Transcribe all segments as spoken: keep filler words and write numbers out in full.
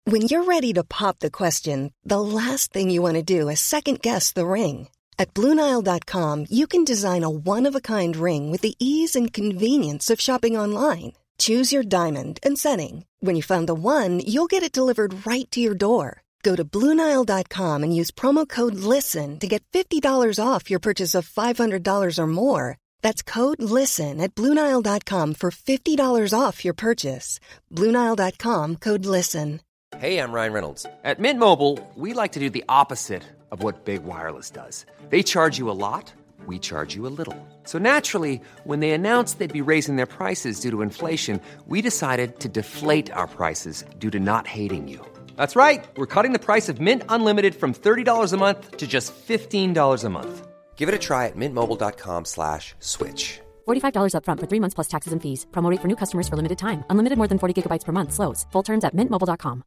When you're ready to pop the question, the last thing you want to do is second-guess the ring. At Blue Nile dot com, you can design a one-of-a-kind ring with the ease and convenience of shopping online. Choose your diamond and setting. When you find the one, you'll get it delivered right to your door. Go to Blue Nile dot com and use promo code LISTEN to get fifty dollars off your purchase of five hundred dollars or more. That's code LISTEN at Blue Nile dot com for fifty dollars off your purchase. Blue Nile dot com, code LISTEN. Hey, I'm Ryan Reynolds. At Mint Mobile, we like to do the opposite of what Big Wireless does. They charge you a lot, we charge you a little. So naturally, when they announced they'd be raising their prices due to inflation, we decided to deflate our prices due to not hating you. That's right. We're cutting the price of Mint Unlimited from thirty dollars a month to just fifteen dollars a month. Give it a try at mintmobile.com slash switch. forty-five dollars up front for three months plus taxes and fees. Promo rate for new customers for limited time. Unlimited more than forty gigabytes per month. Slows full terms at mint mobile dot com.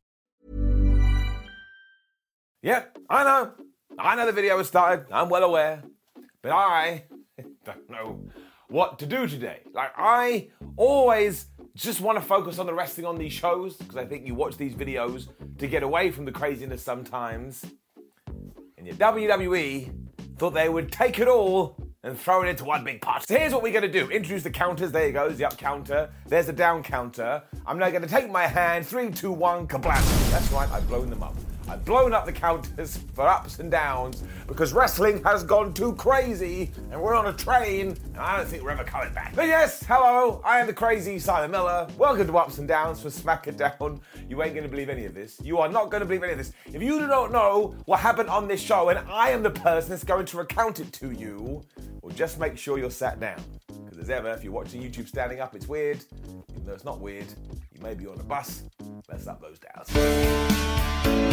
Yep, I know. I know the video has started. I'm well aware. But I don't know what to do today. Like, I always just want to focus on the wrestling on these shows because I think you watch these videos to get away from the craziness sometimes. And yet W W E thought they would take it all and throw it into one big pot. So here's what we're going to do. Introduce the counters. There you go. There's the up counter. There's the down counter. I'm now going to take my hand. Three, two, one, kablam. That's right. I've blown them up. I've blown up the counters for ups and downs because wrestling has gone too crazy and we're on a train and I don't think we're ever coming back. But yes, hello, I am the crazy Simon Miller. Welcome to Ups and Downs for SmackDown. You ain't going to believe any of this. You are not going to believe any of this. If you do not know what happened on this show and I am the person that's going to recount it to you, well, just make sure you're sat down. Because as ever, if you're watching YouTube standing up, it's weird. Even though it's not weird, you may be on a bus. Let's up those downs.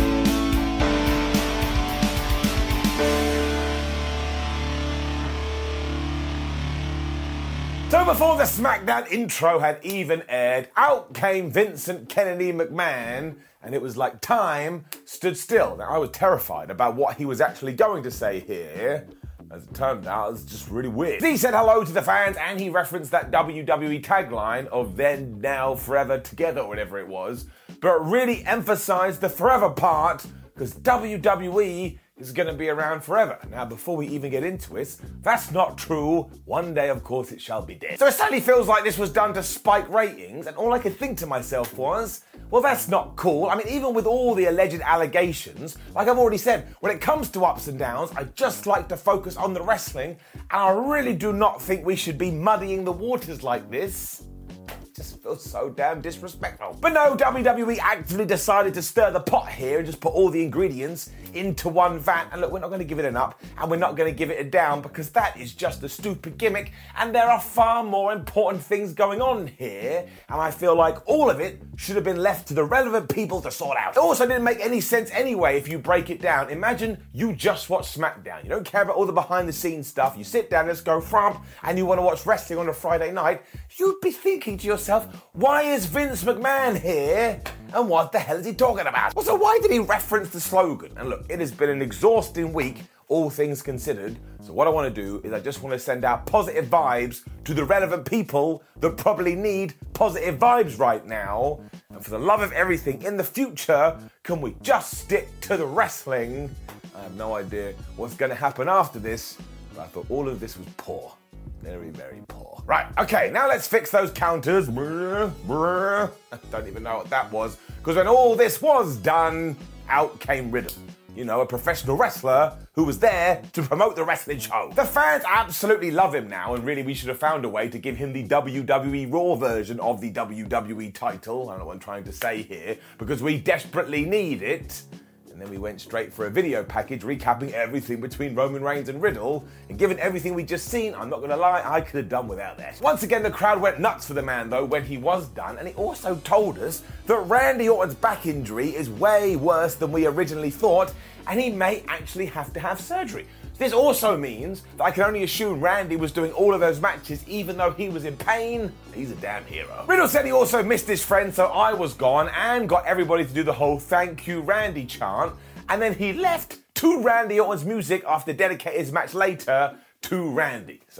So before the SmackDown intro had even aired, out came Vincent Kennedy McMahon, and it was like time stood still. Now, I was terrified about what he was actually going to say here. As it turned out, it was just really weird. He said hello to the fans, and he referenced that W W E tagline of then, now, forever, together, or whatever it was, but really emphasized the forever part, because W W E is going to be around forever. Now, before we even get into it, that's not true. One day, of course, it shall be dead. So it certainly feels like this was done to spike ratings, and all I could think to myself was, well, that's not cool. I mean, even with all the alleged allegations, like I've already said, when it comes to ups and downs, I just like to focus on the wrestling, and I really do not think we should be muddying the waters like this. Just feels so damn disrespectful. But no, W W E actively decided to stir the pot here and just put all the ingredients into one vat. And look, we're not going to give it an up and we're not going to give it a down because that is just a stupid gimmick and there are far more important things going on here. And I feel like all of it should have been left to the relevant people to sort out. It also didn't make any sense anyway if you break it down. Imagine you just watch SmackDown. You don't care about all the behind the scenes stuff. You sit down, let's go frump, and you want to watch wrestling on a Friday night. You'd be thinking to yourself, why is Vince McMahon here? And what the hell is he talking about? Also, why did he reference the slogan? And look, it has been an exhausting week, all things considered. So what I want to do is I just want to send out positive vibes to the relevant people that probably need positive vibes right now. And for the love of everything, in the future, can we just stick to the wrestling? I have no idea what's going to happen after this, but I thought all of this was poor. Very, very poor. Right, okay, now let's fix those counters. Brr, brr. I don't even know what that was, because when all this was done, out came Riddle. You know, a professional wrestler who was there to promote the wrestling show. The fans absolutely love him now, and really we should have found a way to give him the W W E Raw version of the W W E title. I don't know what I'm trying to say here, because we desperately need it. And then we went straight for a video package recapping everything between Roman Reigns and Riddle. And given everything we'd just seen, I'm not going to lie, I could have done without that. Once again, the crowd went nuts for the man, though, when he was done. And he also told us that Randy Orton's back injury is way worse than we originally thought. And he may actually have to have surgery. This also means that I can only assume Randy was doing all of those matches even though he was in pain. He's a damn hero. Riddle said he also missed his friend, so I was gone and got everybody to do the whole thank you Randy chant. And then he left to Randy Orton's music after dedicating his match later to Randy. So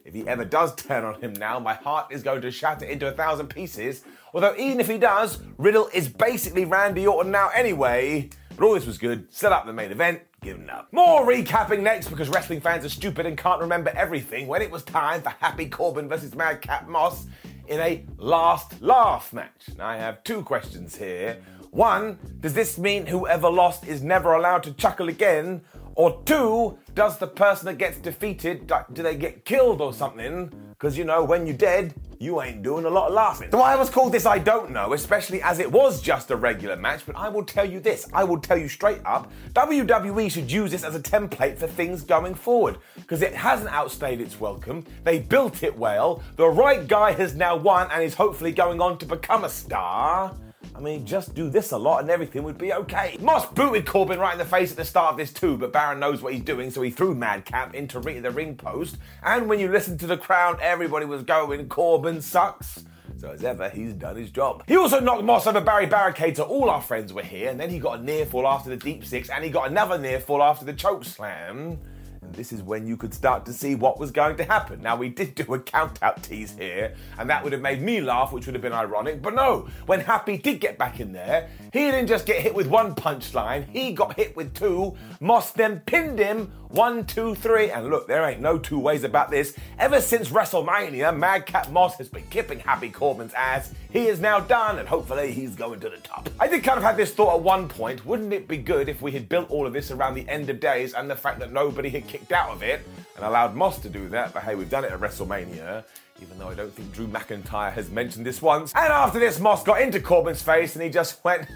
If he ever does turn on him now, my heart is going to shatter into a thousand pieces. Although even if he does, Riddle is basically Randy Orton now anyway. But all this was good. Set up the main event. Give him up. More recapping next because wrestling fans are stupid and can't remember everything when it was time for Happy Corbin versus Madcap Moss in a last laugh match. Now I have two questions here. One, does this mean whoever lost is never allowed to chuckle again? Or two, does the person that gets defeated, do they get killed or something? Because, you know, when you're dead, you ain't doing a lot of laughing. So why I was called this, I don't know, especially as it was just a regular match, but I will tell you this, I will tell you straight up, W W E should use this as a template for things going forward, because it hasn't outstayed its welcome, they built it well, the right guy has now won and is hopefully going on to become a star. I mean, just do this a lot and everything would be okay. Moss booted Corbin right in the face at the start of this too, but Baron knows what he's doing, so he threw Madcap into the ring post. And when you listen to the crowd, everybody was going, Corbin sucks. So as ever, he's done his job. He also knocked Moss over Barry Barricade, so all our friends were here, and then he got a near fall after the deep six, and he got another near fall after the choke slam. And this is when you could start to see what was going to happen. Now, we did do a count-out tease here, and that would have made me laugh, which would have been ironic. But no, when Happy did get back in there, he didn't just get hit with one punchline, he got hit with two. Moss then pinned him, one, two, three. And look, there ain't no two ways about this. Ever since WrestleMania, Madcap Moss has been kipping Happy Corbin's ass. He is now done, and hopefully he's going to the top. I did kind of have this thought at one point, wouldn't it be good if we had built all of this around the end of days and the fact that nobody had kicked out of it and allowed Moss to do that, but hey, we've done it at WrestleMania, even though I don't think Drew McIntyre has mentioned this once. And after this, Moss got into Corbin's face and he just went,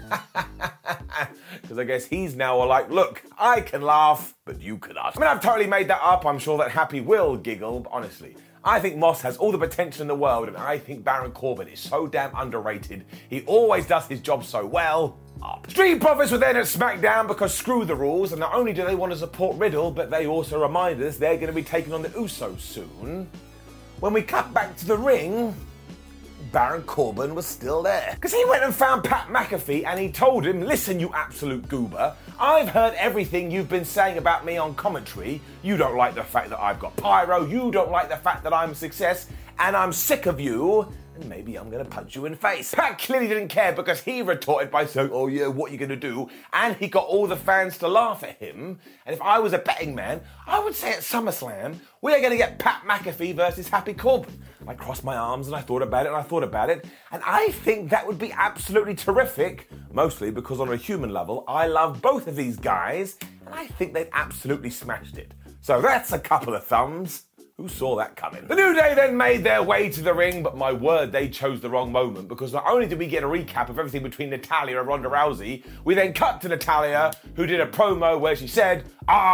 because I guess he's now like, look, I can laugh, but you cannot. I mean, I've totally made that up. I'm sure that Happy will giggle, but honestly, I think Moss has all the potential in the world, and I think Baron Corbin is so damn underrated. He always does his job so well. Up. Street Profits were then at SmackDown because screw the rules, and not only do they want to support Riddle, but they also remind us they're going to be taking on the Usos soon. When we cut back to the ring, Baron Corbin was still there. Because he went and found Pat McAfee and he told him, listen, you absolute goober, I've heard everything you've been saying about me on commentary. You don't like the fact that I've got pyro, you don't like the fact that I'm a success, and I'm sick of you, and maybe I'm going to punch you in the face. Pat clearly didn't care because he retorted by saying, oh yeah, what are you going to do? And he got all the fans to laugh at him. And if I was a betting man, I would say at SummerSlam, we are going to get Pat McAfee versus Happy Corbin. I crossed my arms and I thought about it and I thought about it. And I think that would be absolutely terrific, mostly because on a human level, I love both of these guys. And I think they've absolutely smashed it. So that's a couple of thumbs. Who saw that coming? The New Day then made their way to the ring, but my word, they chose the wrong moment, because not only did we get a recap of everything between Natalya and Ronda Rousey, we then cut to Natalya, who did a promo where she said,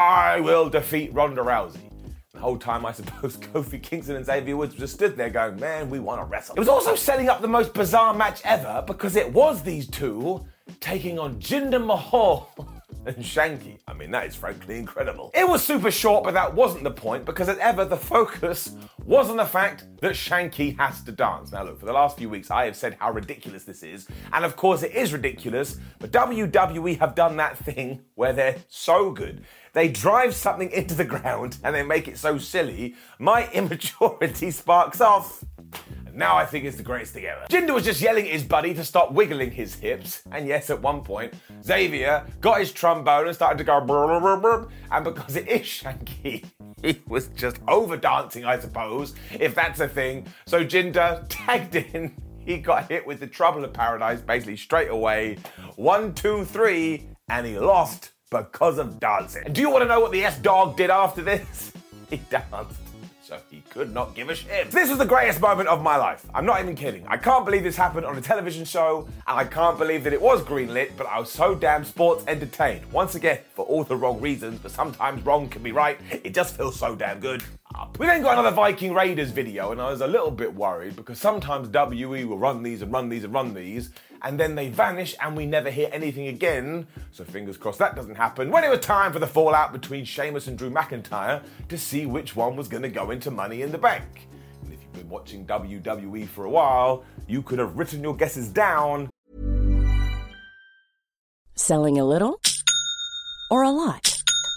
I will defeat Ronda Rousey. The whole time, I suppose, Kofi Kingston and Xavier Woods just stood there going, man, we want to wrestle. It was also setting up the most bizarre match ever, because it was these two taking on Jinder Mahal and Shanky. I mean, that is frankly incredible. It was super short, but that wasn't the point, because as ever, the focus was on the fact that Shanky has to dance. Now look, for the last few weeks, I have said how ridiculous this is, and of course it is ridiculous, but W W E have done that thing where they're so good. They drive something into the ground and they make it so silly, my immaturity sparks off. Now I think it's the greatest thing ever. Jinder was just yelling at his buddy to stop wiggling his hips. And yes, at one point, Xavier got his trombone and started to go brr, brr, brr, and because it is Shanky, he was just over dancing, I suppose, if that's a thing. So Jinder tagged in. He got hit with the Trouble of Paradise basically straight away. One, two, three, and he lost because of dancing. And do you want to know what the S-Dog did after this? He danced. So he could not give a shit. This was the greatest moment of my life. I'm not even kidding. I can't believe this happened on a television show, and I can't believe that it was greenlit, but I was so damn sports entertained. Once again, for all the wrong reasons, but sometimes wrong can be right. It just feels so damn good. Up. We then got another Viking Raiders video, and I was a little bit worried because sometimes W W E will run these and run these and run these, and then they vanish and we never hear anything again. So fingers crossed that doesn't happen. When it was time for the fallout between Sheamus and Drew McIntyre to see which one was going to go into Money in the Bank. And if you've been watching W W E for a while, you could have written your guesses down. Selling a little or a lot?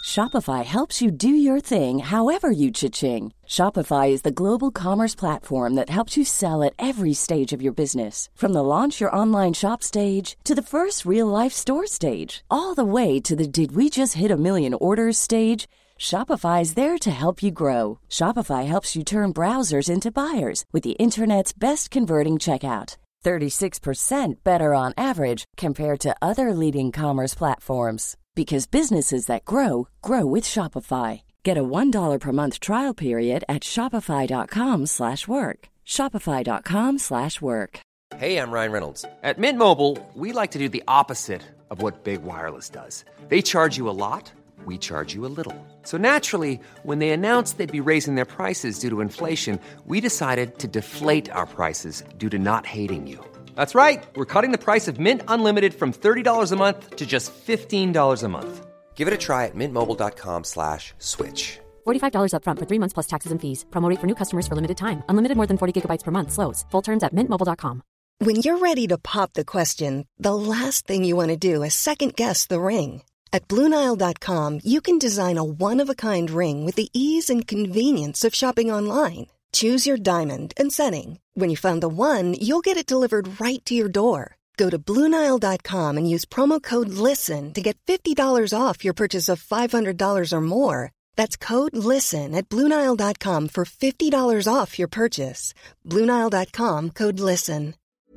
Shopify helps you do your thing however you cha-ching. Shopify is the global commerce platform that helps you sell at every stage of your business. From the launch your online shop stage to the first real-life store stage, all the way to the did we just hit a million orders stage. Shopify is there to help you grow. Shopify helps you turn browsers into buyers with the internet's best converting checkout. thirty-six percent better on average compared to other leading commerce platforms. Because businesses that grow, grow with Shopify. Get a one dollar per month trial period at shopify.com slash work. Shopify.com slash work. Hey, I'm Ryan Reynolds. At Mint Mobile, we like to do the opposite of what Big Wireless does. They charge you a lot, we charge you a little. So naturally, when they announced they'd be raising their prices due to inflation, we decided to deflate our prices due to not hating you. That's right. We're cutting the price of Mint Unlimited from thirty dollars a month to just fifteen dollars a month. Give it a try at mintmobile.com slash switch. forty-five dollars up front for three months plus taxes and fees. Promo rate for new customers for limited time. Unlimited more than forty gigabytes per month slows. Full terms at mint mobile dot com. When you're ready to pop the question, the last thing you want to do is second-guess the ring. At Blue Nile dot com, you can design a one-of-a-kind ring with the ease and convenience of shopping online. Choose your diamond and setting. When you find the one, you'll get it delivered right to your door. Go to Blue Nile dot com and use promo code LISTEN to get fifty dollars off your purchase of five hundred dollars or more. That's code LISTEN at Blue Nile dot com for fifty dollars off your purchase. Blue Nile dot com, code LISTEN.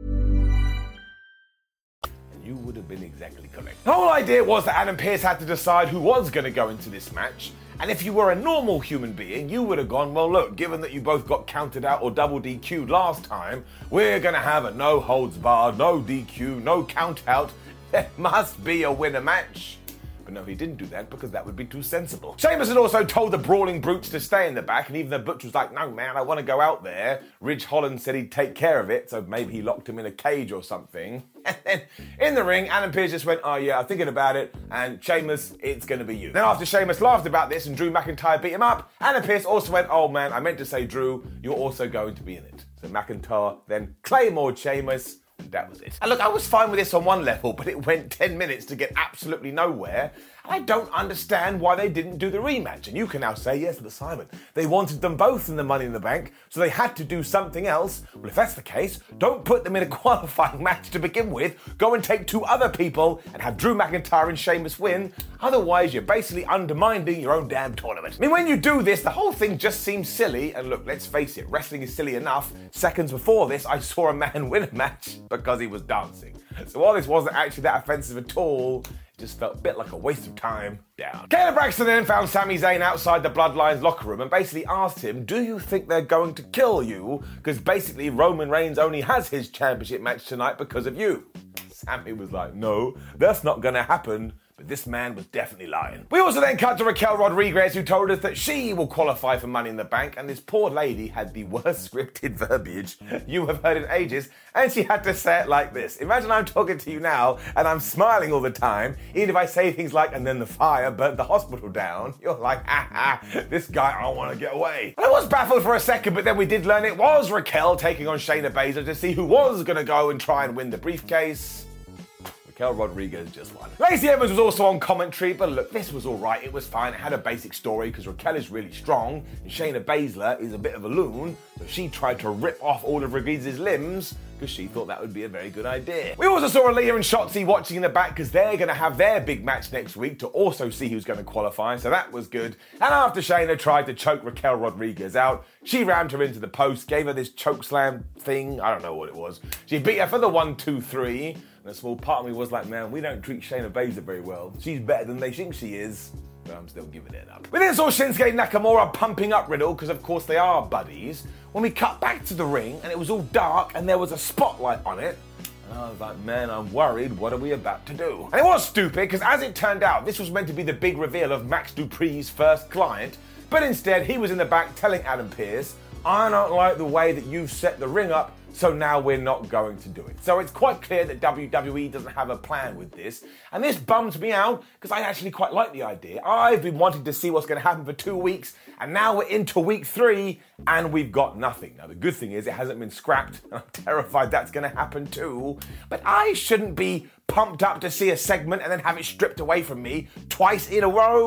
You would have been exactly correct. The whole idea was that Adam Pearce had to decide who was going to go into this match. And if you were a normal human being, you would have gone, well, look, given that you both got counted out or double D Q'd last time, we're going to have a no holds barred, no D Q, no count out. There must be a winner match. But no, he didn't do that because that would be too sensible. Sheamus had also told the Brawling Brutes to stay in the back, and even though Butch was like, no, man, I want to go out there, Ridge Holland said he'd take care of it, so maybe he locked him in a cage or something. And then in the ring, Adam Pearce just went, oh yeah, I'm thinking about it, and Sheamus, it's going to be you. Then after Sheamus laughed about this and Drew McIntyre beat him up, Adam Pearce also went, oh man, I meant to say Drew, you're also going to be in it. So McIntyre then Claymore'd Sheamus. That was it. And look, I was fine with this on one level, but it went ten minutes to get absolutely nowhere. I don't understand why they didn't do the rematch. And you can now say, yes, but Simon, they wanted them both in the Money in the Bank, so they had to do something else. Well, if that's the case, don't put them in a qualifying match to begin with. Go and take two other people and have Drew McIntyre and Sheamus win. Otherwise, you're basically undermining your own damn tournament. I mean, when you do this, the whole thing just seems silly. And look, let's face it, wrestling is silly enough. Seconds before this, I saw a man win a match because he was dancing. So while this wasn't actually that offensive at all, it just felt a bit like a waste of time. Down. Kayla Braxton then found Sami Zayn outside the Bloodlines locker room and basically asked him, do you think they're going to kill you? Because basically Roman Reigns only has his championship match tonight because of you. Sami was like, no, that's not going to happen. But this man was definitely lying. We also then cut to Raquel Rodriguez, who told us that she will qualify for Money in the Bank, and this poor lady had the worst scripted verbiage you have heard in ages, and she had to say it like this. Imagine I'm talking to you now, and I'm smiling all the time, even if I say things like, and then the fire burnt the hospital down. You're like, ha ha, this guy, I want to get away. And I was baffled for a second, but then we did learn it was Raquel taking on Shayna Baszler to see who was going to go and try and win the briefcase. Raquel Rodriguez just won. Lacey Evans was also on commentary, but look, this was alright, it was fine, it had a basic story because Raquel is really strong and Shayna Baszler is a bit of a loon, so she tried to rip off all of Rodriguez's limbs because she thought that would be a very good idea. We also saw Aaliyah and Shotzi watching in the back because they're going to have their big match next week to also see who's going to qualify, so that was good. And after Shayna tried to choke Raquel Rodriguez out, she rammed her into the post, gave her this choke slam thing, I don't know what it was. She beat her for the one, two, three. And a small part of me was like, man, we don't treat Shayna Baszler very well. She's better than they think she is. But I'm still giving it up. We then saw Shinsuke Nakamura pumping up Riddle, because of course they are buddies. When we cut back to the ring, and it was all dark, and there was a spotlight on it. And I was like, man, I'm worried. What are we about to do? And it was stupid, because as it turned out, this was meant to be the big reveal of Max Dupree's first client. But instead, he was in the back telling Adam Pearce, I don't like the way that you've set the ring up, so now we're not going to do it. So it's quite clear that W W E doesn't have a plan with this. And this bums me out because I actually quite like the idea. I've been wanting to see what's going to happen for two weeks and now we're into week three and we've got nothing. Now the good thing is it hasn't been scrapped and I'm terrified that's going to happen too. But I shouldn't be pumped up to see a segment and then have it stripped away from me twice in a row.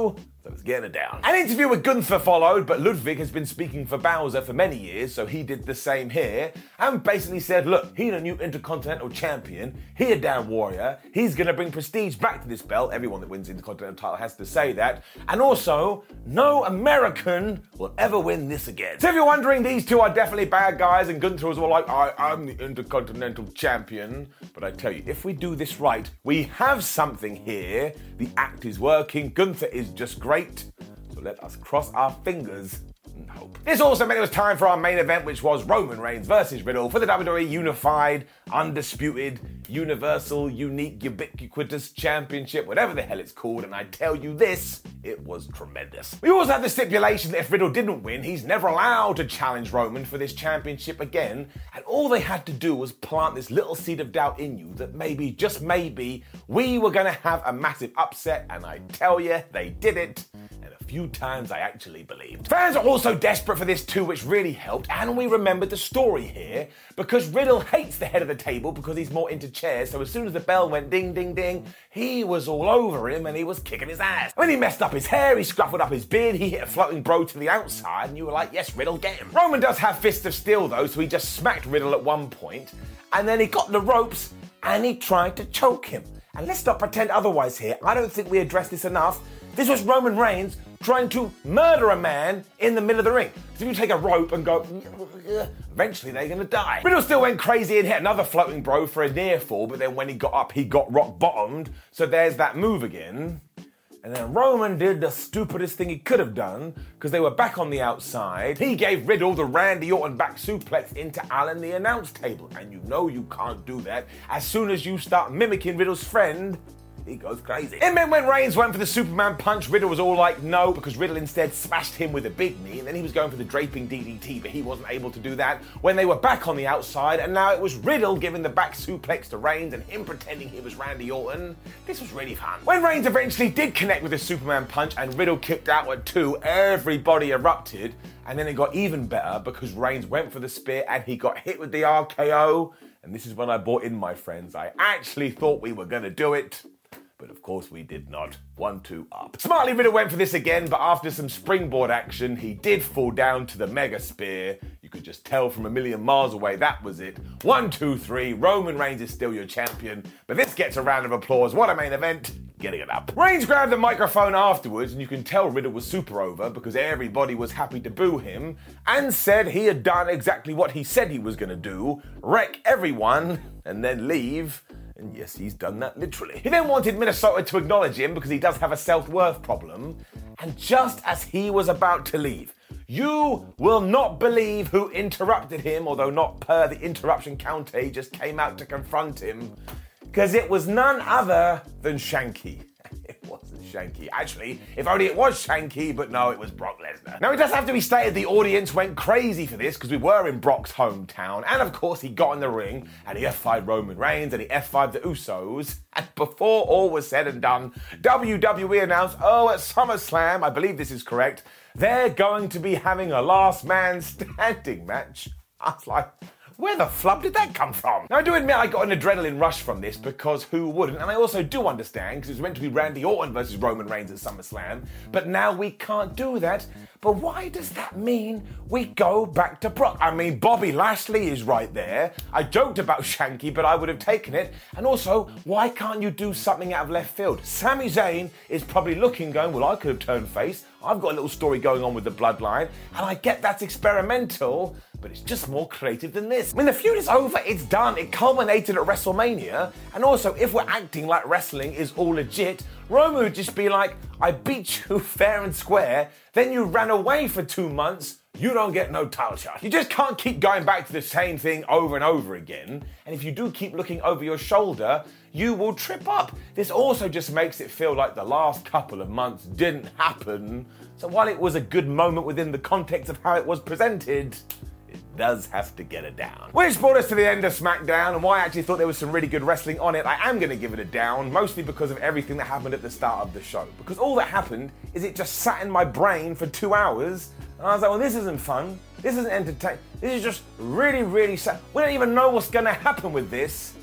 So it's getting it down. An interview with Gunther followed, but Ludwig has been speaking for Bowser for many years, so he did the same here, and basically said, look, he's a new Intercontinental Champion, he a damn warrior, he's gonna bring prestige back to this belt, everyone that wins the Intercontinental title has to say that, and also, no American will ever win this again. So if you're wondering, these two are definitely bad guys, and Gunther was all like, I, I'm the Intercontinental Champion, but I tell you, if we do this right, we have something here, the act is working, Gunther is just great. Great. So let us cross our fingers and hope. This also meant it was time for our main event, which was Roman Reigns versus Riddle for the W W E Unified, Undisputed, Universal, Unique, Ubiquitous Championship, whatever the hell it's called, and I tell you this, it was tremendous. We also had the stipulation that if Riddle didn't win, he's never allowed to challenge Roman for this championship again, and all they had to do was plant this little seed of doubt in you that maybe, just maybe, we were going to have a massive upset, and I tell you, they did it. Few times I actually believed. Fans are also desperate for this too, which really helped, and we remembered the story here, because Riddle hates the head of the table because he's more into chairs, so as soon as the bell went ding, ding, ding, he was all over him and he was kicking his ass. When he messed up his hair, he scruffled up his beard, he hit a floating bro to the outside, and you were like, yes, Riddle, get him. Roman does have fists of steel though, so he just smacked Riddle at one point, and then he got the ropes and he tried to choke him. And let's not pretend otherwise here, I don't think we addressed this enough. This was Roman Reigns trying to murder a man in the middle of the ring. So if you take a rope and go, eventually they're gonna die. Riddle still went crazy and hit another floating bro for a near fall, but then when he got up, he got rock bottomed. So there's that move again. And then Roman did the stupidest thing he could have done, because they were back on the outside. He gave Riddle the Randy Orton back suplex into Alan, the announce table. And you know you can't do that. As soon as you start mimicking Riddle's friend, he goes crazy. It meant when Reigns went for the Superman punch, Riddle was all like, no, because Riddle instead smashed him with a big knee, and then he was going for the draping D D T, but he wasn't able to do that when they were back on the outside, and now it was Riddle giving the back suplex to Reigns and him pretending he was Randy Orton. This was really fun. When Reigns eventually did connect with the Superman punch and Riddle kicked out at two, everybody erupted, and then it got even better because Reigns went for the spear and he got hit with the R K O, and this is when I bought in, my friends. I actually thought we were gonna do it. But of course we did not. One, two, up. Smartly, Riddle went for this again, but after some springboard action, he did fall down to the mega spear. You could just tell from a million miles away that was it. One, two, three. Roman Reigns is still your champion, but this gets a round of applause. What a main event. Getting it up. Reigns grabbed the microphone afterwards, and you can tell Riddle was super over because everybody was happy to boo him, and said he had done exactly what he said he was going to do, wreck everyone, and then leave. And yes, he's done that literally. He then wanted Minnesota to acknowledge him because he does have a self-worth problem. And just as he was about to leave, you will not believe who interrupted him, although not per the interruption counter, he just came out to confront him. Because it was none other than Shanky. It wasn't Shanky. Actually, if only it was Shanky, but no, it was Brock Lesnar. Now, it does have to be stated the audience went crazy for this because we were in Brock's hometown, and of course he got in the ring and he F five'd Roman Reigns and he F five'd the Usos, and before all was said and done, W W E announced, oh, at SummerSlam, I believe this is correct, they're going to be having a last man standing match. I was like, where the flub did that come from? Now, I do admit I got an adrenaline rush from this because who wouldn't? And I also do understand because it was meant to be Randy Orton versus Roman Reigns at SummerSlam, but now we can't do that. But why does that mean we go back to Brock? I mean, Bobby Lashley is right there. I joked about Shanky, but I would have taken it. And also, why can't you do something out of left field? Sami Zayn is probably looking, going, well, I could have turned face. I've got a little story going on with the bloodline, and I get that's experimental, but it's just more creative than this. I mean, the feud is over, it's done, it culminated at WrestleMania, and also, if we're acting like wrestling is all legit, Roman would just be like, I beat you fair and square, then you ran away for two months, you don't get no title shot. You just can't keep going back to the same thing over and over again, and if you do keep looking over your shoulder, you will trip up. This also just makes it feel like the last couple of months didn't happen, so while it was a good moment within the context of how it was presented, it does have to get a down. Which brought us to the end of SmackDown, and why I actually thought there was some really good wrestling on it. I am going to give it a down, mostly because of everything that happened at the start of the show. Because all that happened is it just sat in my brain for two hours, and I was like, well, this isn't fun. This isn't entertaining. This is just really, really sad. We don't even know what's going to happen with this.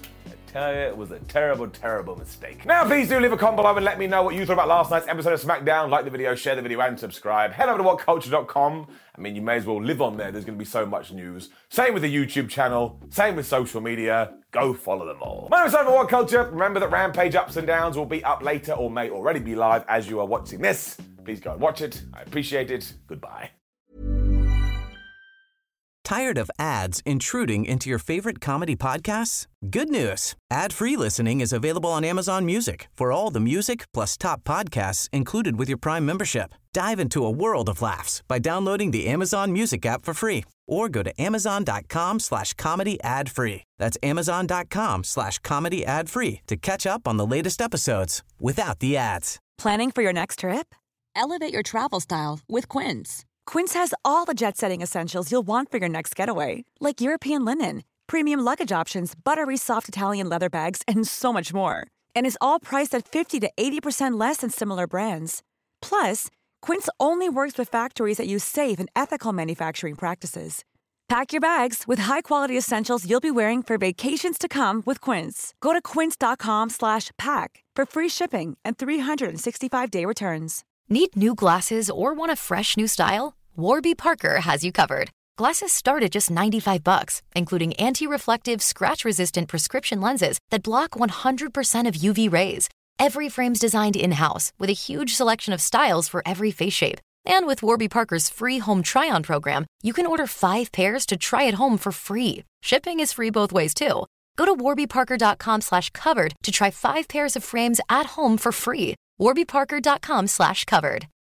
tell you, it was a terrible, terrible mistake. Now, please do leave a comment below and let me know what you thought about last night's episode of SmackDown. Like the video, share the video, and subscribe. Head over to what culture dot com. I mean, you may as well live on there. There's going to be so much news. Same with the YouTube channel. Same with social media. Go follow them all. My name is Simon What Culture. Remember that Rampage Ups and Downs will be up later or may already be live as you are watching this. Please go and watch it. I appreciate it. Goodbye. Tired of ads intruding into your favorite comedy podcasts? Good news. Ad-free listening is available on Amazon Music for all the music plus top podcasts included with your Prime membership. Dive into a world of laughs by downloading the Amazon Music app for free or go to amazon.com slash comedy ad free. That's amazon.com slash comedy ad free to catch up on the latest episodes without the ads. Planning for your next trip? Elevate your travel style with Quince. Quince has all the jet-setting essentials you'll want for your next getaway, like European linen, premium luggage options, buttery soft Italian leather bags, and so much more. And is all priced at fifty to eighty percent less than similar brands. Plus, Quince only works with factories that use safe and ethical manufacturing practices. Pack your bags with high-quality essentials you'll be wearing for vacations to come with Quince. Go to quince.com slash pack for free shipping and three sixty-five day returns. Need new glasses or want a fresh new style? Warby Parker has you covered. Glasses start at just ninety-five bucks, including anti-reflective, scratch-resistant prescription lenses that block one hundred percent of U V rays. Every frame's designed in-house with a huge selection of styles for every face shape. And with Warby Parker's free home try-on program, you can order five pairs to try at home for free. Shipping is free both ways, too. Go to warbyparker.com slash covered to try five pairs of frames at home for free. warbyparker.com slash covered.